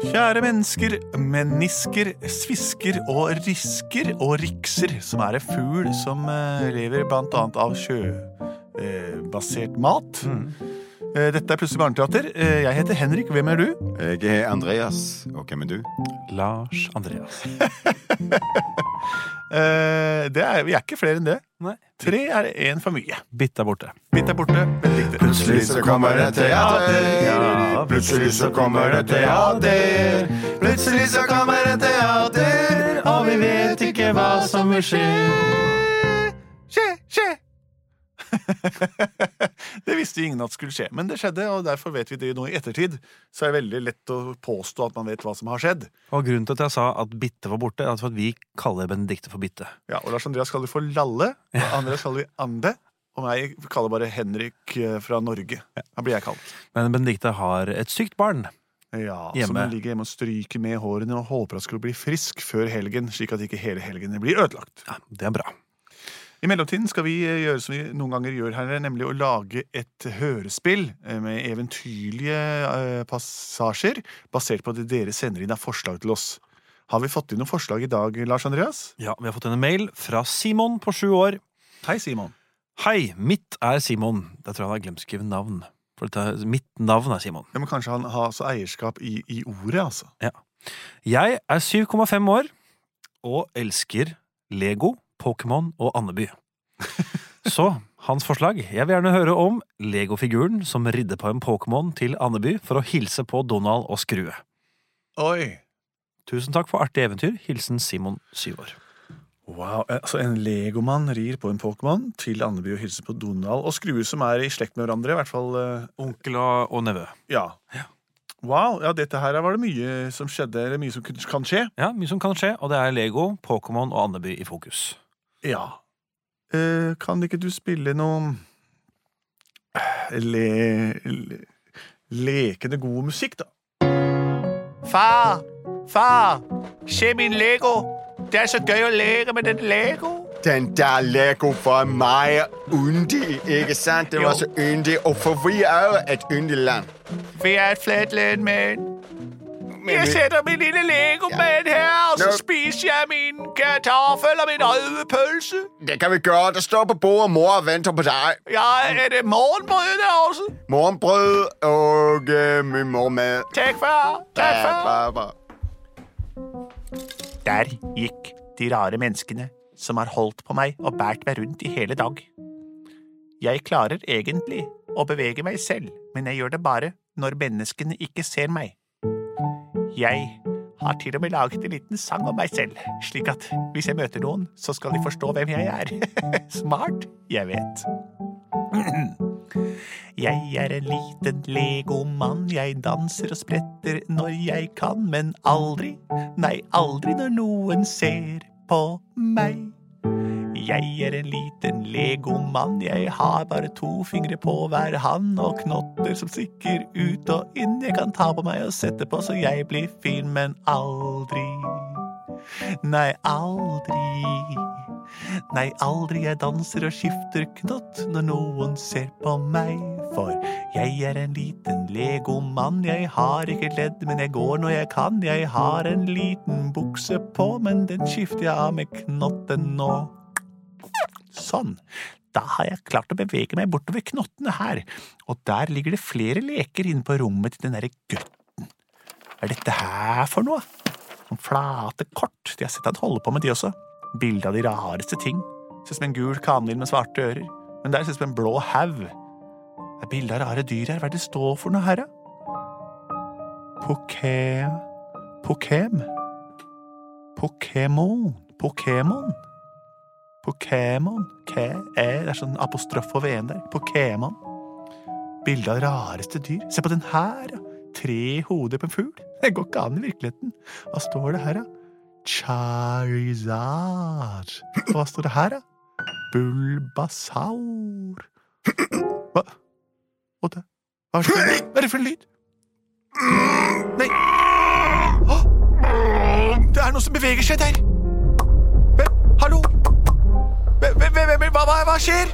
Kjære mennesker, mennesker, svisker og risker og rikser, som en fugl som lever blant annet av sjøbasert mat. Dette Plutselig barneteater. Jeg heter Henrik, hvem du? Jeg Andreas, og hvem du? Lars Andreas. Vi ikke flere enn det. Nei. 3 en for mye. Bitt borte. Bitt borte, Benedikte. Plutselig så kommer det teater. Ja, plutselig så kommer det teater. Plutselig så kommer det teater, og vi vet ikke hva som vil skje. Skje! Det visste ingen at skulle skje, men det skjedde, og derfor vet vi det nå i ettertid. Så det veldig lett å påstå at man vet hva som har skjedd. Og grunnen til at jeg sa at Bitte var borte, er at vi kaller Benedikte for Bitte. Ja, og Lars Andreas kaller vi for Lalle, og Andreas kaller vi Ande, og meg kaller bare Henrik fra Norge. Da blir jeg kalt. Men Benedikte har et sykt barn. Ja, hjemme. Som ligger hjemme og stryker med hårene og håper at skal bli frisk før helgen, slik at ikke hele helgen blir ødelagt. Ja, det er bra. I mellomtiden skal vi gjøre som vi noen ganger gjør her, nemlig å lage et hørespill med eventyrlige passasjer, basert på det dere sender inn av forslag til oss. Har vi fått inn noen forslag i dag, Lars Andreas? Ja, vi har fått en mail fra Simon på 7 år. Hei, Simon. Hei, mitt Simon. Jeg tror han har glemt å skrive navn. For mitt navn Simon. Det må kanskje han ha eierskap i ordet, altså. Ja. Jeg 7,5 år og elsker Lego, Pokémon og Andeby. Så, hans forslag. Jeg vil gjerne høre om Lego-figuren som ridde på en Pokémon til Andeby for å hilse på Donald og Skrue. Oi! Tusen takk for artig eventyr. Hilsen Simon, 7 år. Wow, altså en legomann rir på en Pokémon til Andeby og hilser på Donald og Skrue, som i slekt med hverandre, i hvert fall. Onkel og nevø. Ja. Wow, ja, dette her var det mye som skjedde, eller mye som kan skje. Ja, mye som kan skje, og det Lego, Pokémon og Andeby i fokus. Ja. Kan ikke du spille noe lekende god musikk, da? Far, se min Lego. Det så gøy å leke med den Lego. Den der Lego var meget yndig, ikke sant? Det var så yndig, og for vi jo et yndig land. Vi et fladt land, men jeg setter min lille Lego-man her, og så spiser jeg min kartoffel og min rødepølse. Det kan vi gøre. Der står på bordet, mor og venter på dig. Ja, det morgenbrød der også? Morgenbrød og min morgenmad. Takk, far. Far. Der gikk de rare menneskene som har holdt på meg og bært meg rundt i hele dag. Jeg klarer egentlig å bevege meg selv, men jeg gjør det bare når menneskene ikke ser meg. Jeg har til og med laget en liten sang om meg selv, slik at hvis jeg møter noen, så skal de forstå hvem jeg Smart, jeg vet. Jeg en liten legomann, jeg danser og spretter når jeg kan, men aldri, nei aldri når noen ser på meg. Jeg en liten legomann, jeg har bare 2 fingre på hver hand og knotter som stikker ut og inn. Jeg kan ta på meg og sette på så jeg blir fin, men aldri, nei aldri jeg danser og skifter knott når noen ser på meg. For jeg en liten legomann, jeg har ikke ledd, men jeg går når jeg kan. Jeg har en liten bukse på, men den skifter jeg av med knotten nå. Sånn, da har jeg klart å bevege meg bortover knottene her, og der ligger det flere leker inne på rommet til den der gutten. Hva dette her for noe? Sånn flate kort, de har sett han holde på med de også. Bilde av de rareste ting. Ser som en gul kanin med svarte ører, men der ser som en blå hav. Det bilde av rare dyr her, hva det står for noe her? Pokémon, det sånn apostrof over en der. Pokémon. Bilde av rareste dyr. Se på den her, 3 hoder på en fugl. Det går ikke an i virkeligheten. Hva står det her, Charizard. Hva står det her, Bulbasaur. Hva? Hva er det for en lyd? Nei. Det noe som beveger seg der. Hallo? Hva skjer?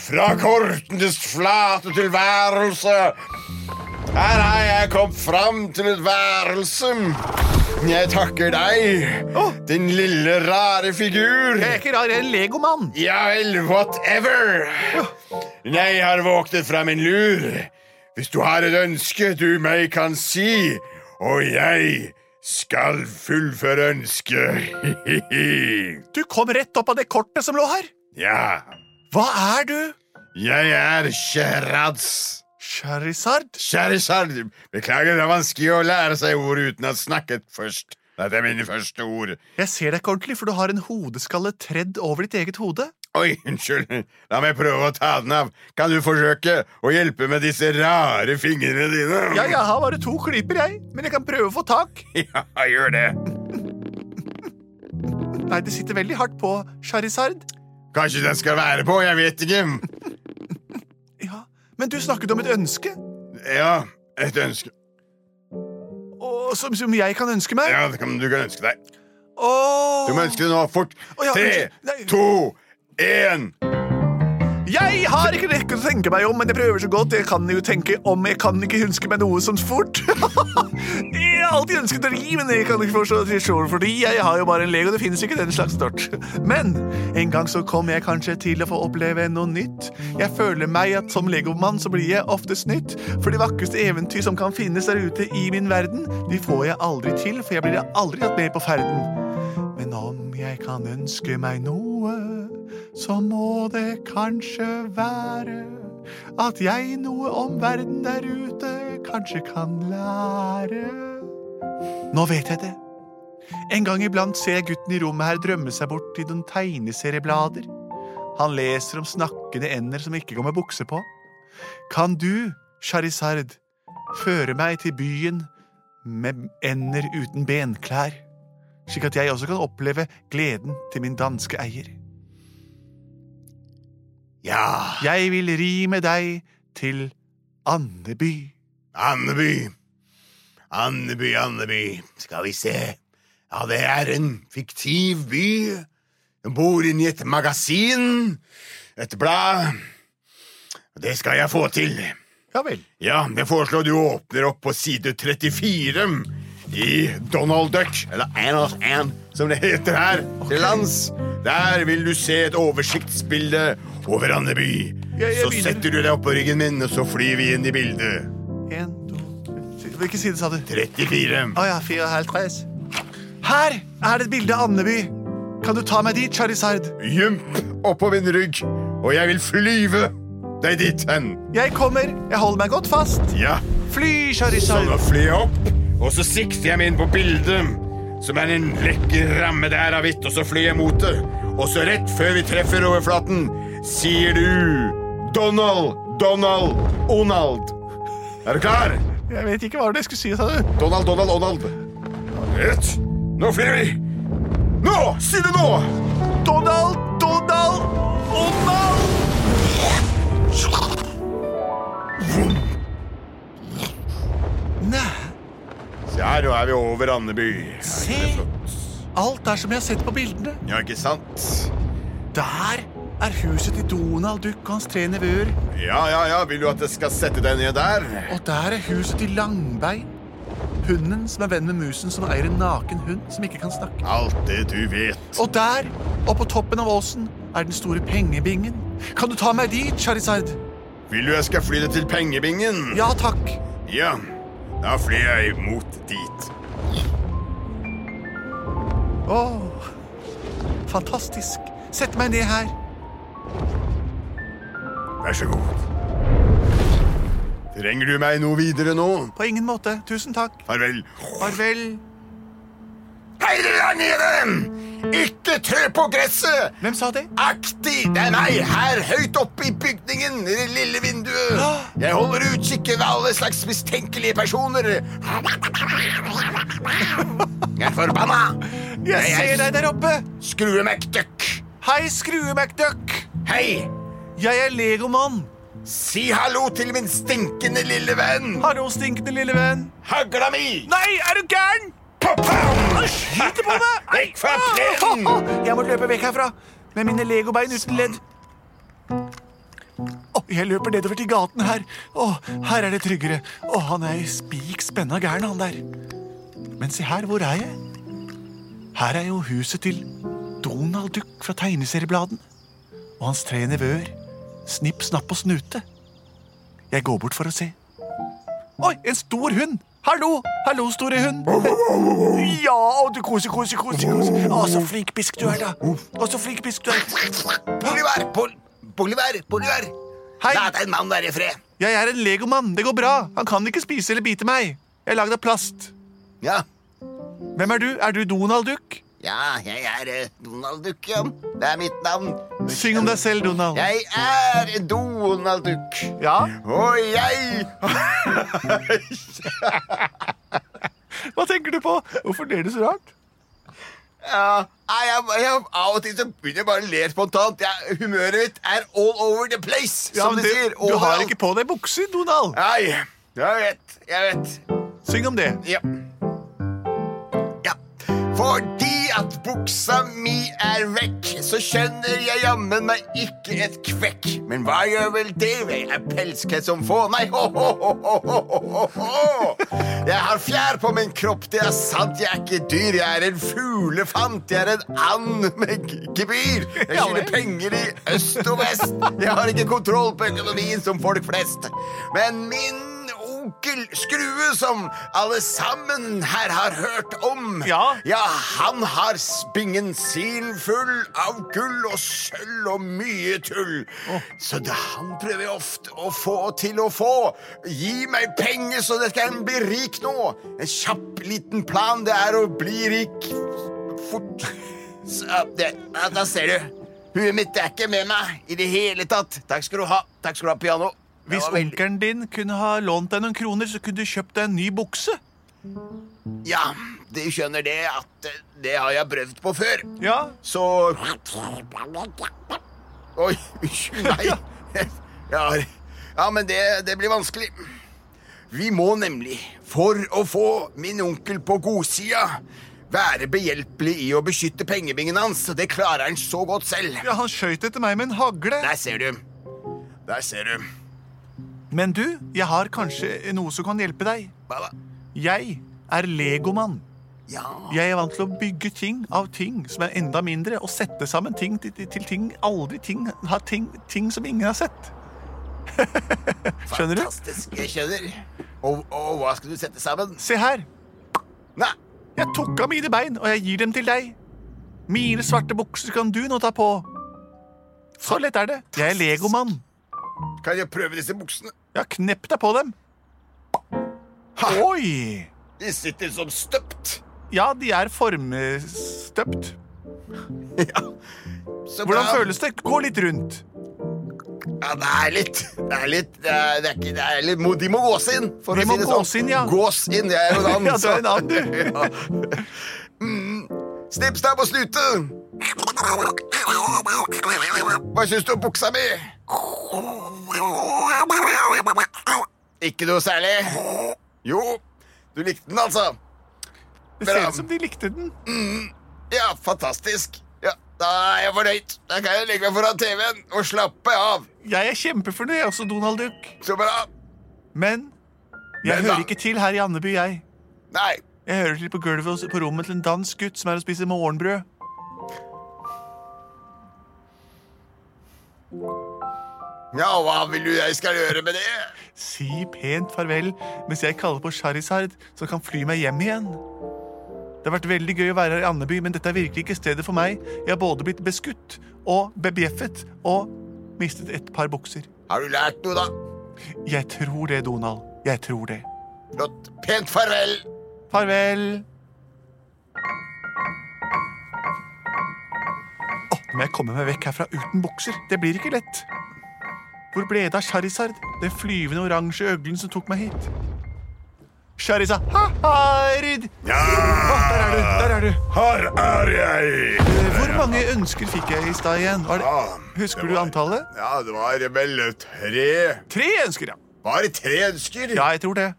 fra kortenes flate til værelse. Her har jeg kommet fram til et værelse. Jeg takker deg, din lille rare figur. Jeg er ikke rar, jeg er en legomann. Ja vel, whatever. Jeg har våknet fra min lur. Hvis du har et ønske du meg kan si, og jeg skal fullføre ønsket. Du kom rett opp av det kortet som lå her. Ja, Hva er du? jeg er Sherads. Charizard? Beklager, det er vanskelig å lære seg ord uten å ha snakket først. Dette er mine første ord. Jeg ser deg ikke ordentlig, for du har en hodeskalle tredd over ditt eget hode. Oi, unnskyld. La meg prøve å ta den av. Kan du forsøke å hjelpe med disse rare fingrene dine? Ja, jeg har bare 2 klyper, jeg. Men jeg kan prøve å få tak. Ja, gjør det. Nei, det sitter veldig hardt på, Charizard. Kanskje den skal være på, jeg vet ikke. Ja, men du snakket om et ønske. Ja, et ønske. Og som jeg kan ønske meg. Ja, det kan du kan ønske deg. Åh. Du må ønske det nå, fort. Ja, 3, nei. 2, 1. Jeg har ikke rekket å tenke meg om, men jeg prøver så godt. Jeg kan jo tenke om, jeg kan ikke huske meg noe som fort. Jeg har alltid ønsket å ri, men jeg kan ikke forstå det selv, fordi jeg har jo bare en lego, det finnes ikke den slags stort. Men en gang så kom jeg kanskje til å få oppleve noe nytt. Jeg føler meg at som legomann så blir jeg ofte snytt, for de vakreste eventyr som kan finnes der ute i min verden, de får jeg aldri til, for jeg blir aldri tatt med på ferden. Men om jeg kan ønske meg noe, så må det kanskje være at jeg noe om verden der ute kanskje kan lære. Nå vet jeg det. En gang iblant ser jeg gutten i rommet her drømme seg bort i noen tegneserieblader. Han leser om snakkende ender som ikke går med bukse på. Kan du, Charizard, føre meg til byen med ender uten benklær, slik at jeg også kan oppleve gleden til min danske eier? Ja. Jeg vil ri med deg til Andeby. Andeby. Skal vi se. Ja, det er en fiktiv by. Jeg bor inne i et magasin. Et blad. Det skal jeg få til. Ja vel. Ja, jeg foreslår du åpner opp på side 34 i Donald Duck, eller Anne, som det heter her, til lands. Der vil du se et oversiktsbilde over Andeby. Så setter du deg opp på ryggen min, og så flyr vi inn i bildet. 1, 2, 3. Hvilken side sa du? 34. Ja, 4,5. Her er det et bilde av Andeby. Kan du ta meg dit, Charizard? Jump opp på min rygg, og jeg vil flyve deg dit hen. Jeg kommer. Jeg holder meg godt fast. Ja. Fly, Så Charizard. nå flyr jeg opp, og så sikter jeg meg inn på bildet, som er en lekker ramme der av hvitt, og så flyr jeg mot det. Og så rett før vi treffer overflaten, sier du Donald. Er du klar? Jeg vet ikke hva det skulle si, sa du. Donald. Rett. Nå flyr vi. Nå! Si det nå! Donald. Nei, Se her, nå er vi over Andeby. se. Alt er som jeg har sett på bildene. Ja, ikke sant? Der er huset til Donald Duck og hans 3 nevøer. Ja, vil du at jeg skal sette deg ned der? Og der er huset til Langbein. Hunden som er venn med musen, som eier en naken hund som ikke kan snakke. Alt det du vet. Og der, oppe på toppen av åsen, er den store pengebingen. Kan du ta meg dit, Charizard? Vil du jeg skal fly deg til pengebingen? Ja, takk. Ja, da flyr jeg mot dit. Åh, fantastisk. Sett meg ned her. Vær så god. Trenger du meg noe videre nå? På ingen måte. Tusen takk. Farvel. Farvel. Hei, dere der nede! Ikke trø på gresset! Hvem sa det? Aktig, det er meg, her høyt oppe i bygningen, i det lille vinduet. Jeg holder utkikk ved alle slags mistenkelige personer. Jeg er forbanna. Jeg ser deg der oppe. Skrue McDuck. Hei, Skrue McDuck. Hei, Jeg er legomann. si hallo til min stinkende lille venn. Hallo, stinkende lille venn. Hagla mi. Nei, er du gæren? Pow-pow! Skyter på meg! Vekk fra plenen! Jeg må løpe vekk herfra med mine legobein uten ledd. Jeg løper nedover til gaten her. Her det tryggere. Han spik spenna gæren, han der. Men se her, hvor jeg? Her jo huset til Donald Duck fra tegneseriebladen. Og hans 3 nevøer. Snipp, snapp og snute. Jeg går bort for å se. Oi, en stor hund! Hallo, store hund! Ja, du koser. Så flink bisk du da. Bolivar. Hei. La en mann være i fred. Jeg en legomann, det går bra. Han kan ikke spise eller bite meg. Jeg laget av plast. Ja. Hvem du? Du Donald Duck? Ja, jeg Donald Duck, ja. Det mitt navn. Syng om deg selv, Donald. Jeg Donald Duck. Ja? Og jeg... Hva tenker du på? Hvorfor ler du så rart? Ja, jeg av og til så begynner jeg bare å le spontant. Humøret mitt all over the place, som de sier. Du har ikke på deg bukser, Donald. Nei, jeg vet. Syng om det. Ja. Fordi at buksa mi vekk, så skjønner jeg jammen meg ikke et kvekk. Men hva gjør vel det? Jeg pelskhet som få. Nei, Jeg har fjær på min kropp, det sant. Jeg ikke dyr, jeg en fuglefant. Jeg en and med gebyr. Jeg skylder penger i øst og vest. Jeg har ikke kontroll på økonomien som folk flest. Men min onkel Skrue, som alle sammen her har hørt om. Ja, han har spingen sin full av gull og sølv og mye tull. Så han prøver ofte å få til å få. Gi meg penger så det kan bli rik nå. En kjapp liten plan, det å bli rik fort. Så, da ser du. Huet mitt ikke med meg i det hele tatt. Takk skal du ha, piano. Hvis onkelen din kunne ha lånt deg noen kroner, så kunne du kjøpt deg en ny bukse. Ja, du skjønner det at det har jeg prøvd på før. Ja. Så... Oi, nei. Ja, men det blir vanskelig. Vi må nemlig, for å få min onkel på godsida, være behjelpelig i å beskytte pengebingen hans. Det klarer han så godt selv. Ja, han skjøt etter meg med en hagle. Der ser du. Men du, jeg har kanskje noe som kan hjelpe deg. Hva da? Jeg legomann. Ja. Jeg vant til å bygge ting av ting som enda mindre, og sette sammen ting til ting, aldri ting som ingen har sett. Skjønner du? Fantastisk, jeg skjønner. Og hva skal du sette sammen? Se her. Nei. Jeg tok av mine bein, og jeg gir dem til deg. Mine svarte bukser kan du nå ta på. Så lett det. Jeg legomann. Kan jeg prøve disse buksene? Ja, knepp deg på dem. Ha. Oi! De sitter som støpt. Ja, de formstøpt. Ja, så bra. Hvordan føles det? Gå litt rundt. Ja, det er litt de må gås inn, for de å si det sånn. Gås inn, ja. Gås inn, jeg jo en and. Ja, du en and, du. Ja. Snipp, snapp og snute. Hva synes du om buksa mi? Ikke noe særlig. Jo, du likte den altså. Det ser ut som de likte den. Ja, fantastisk. Ja, da jeg fornøyd. Da kan jeg legge meg foran TV-en og slappe av. Jeg kjempefornøyd også, Donald Duck. Så bra. Men jeg hører ikke til her i Andeby, jeg. Nei. Jeg hører til på gulvet på rommet til en dansk gutt som å spise morgenbrød. Ja, hva vil du jeg skal gjøre med det? Si pent farvel, mens jeg kaller på Charizard, som kan fly meg hjem igjen. Det har vært veldig gøy å være her i Andeby, men dette virkelig ikke stedet for meg. Jeg har både blitt beskutt og bebjeffet og mistet et par bukser. Har du lært noe da? Jeg tror det, Donald. Jeg tror det. Flott. Pent farvel. Farvel. Nå må jeg komme meg vekk herfra uten bukser. Det blir ikke lett. Hvor ble det av Charizard? Den flyvende oransje øglen som tok meg hit. Charizard! Hard! Ja! Der er du. Her jeg. Hvor mange ønsker fikk jeg i stad igjen? Husker du antallet? Ja, det var vel 3. 3 ønsker, ja. Bare 3 ønsker? Ja, jeg tror det.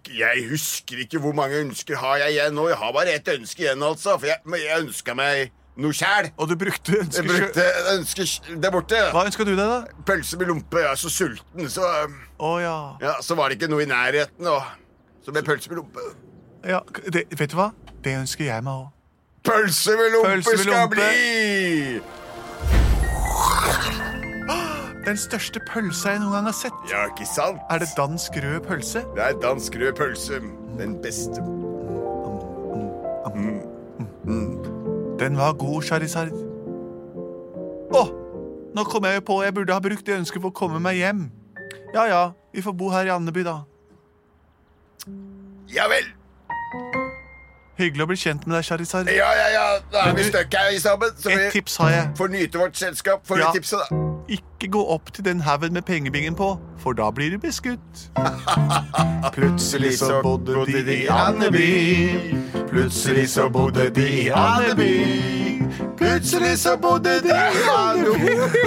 Jeg husker ikke hvor mange ønsker har jeg igjen nå. Jeg har bare 1 ønske igjen, altså. For jeg ønsket meg noe kjæl. Og du brukte Jeg brukte ønsker der borte. Hva ønsket du deg da? Pølse med lompe. Jeg er så sulten, så Ja. ja, så var det ikke noe i nærheten, og så ble pølse med lompe. Ja, vet du hva? Det ønsker jeg meg også. Pølse med lompe Pølse med skal lompe. bli! Den største pølsa jeg noen gang har sett. Ja, ikke sant? Er det dansk rød pølse? Det er dansk rød pølse. Den beste. Den var god, Charizard. Nå kom jeg jo på jeg burde ha brukt det ønsket for å komme meg hjem. Ja, vi får bo her i Andeby da. Ja vel. Hyggelig å bli kjent med deg, Charizard. Ja. Da er Men vi du- støkk her sammen, så Et vi tips har jeg. får nyte vårt selskap. Får Ja. du tipset, da? Ikke gå opp til den haugen med pengebingen på, for da blir du beskutt. Plutselig så bodde de i Andeby. Plutselig så bodde de i Andeby. Plutselig så bodde de i Andeby.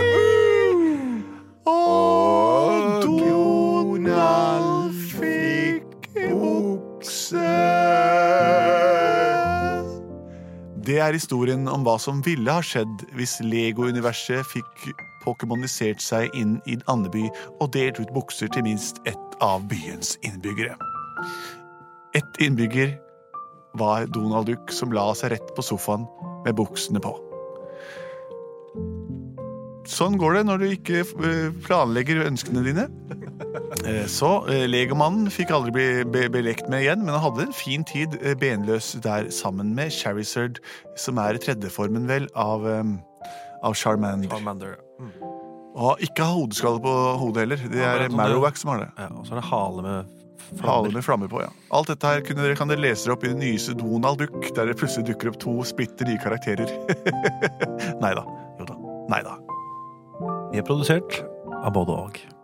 Og Donald fikk bukse. Det er historien om hva som ville ha skjedd hvis Lego-universet fikk pokémonisert seg inn i Andeby og delt ut bukser til minst ett av byens innbyggere. Ett innbygger var Donald Duck, som la seg rett på sofaen med buksene på. Sånn går det når du ikke planlegger ønskene dine. Så Legomannen fikk aldri bli lekt med igjen, men han hadde en fin tid benløs der sammen med Charizard, som er tredjeformen vel av Charmander. Charmander. Og ikke ha hodeskalle på hodet heller. Det Ja, er men sånn Marowak som har det. Ja, og så er det hale med Hale med flammer på, ja. Alt dette her kan dere lese dere opp i den nyeste Donald Duck, der det plutselig dukker opp 2 splitter nye karakterer. Neida. Jo da. Neida. Vi er produsert av både og.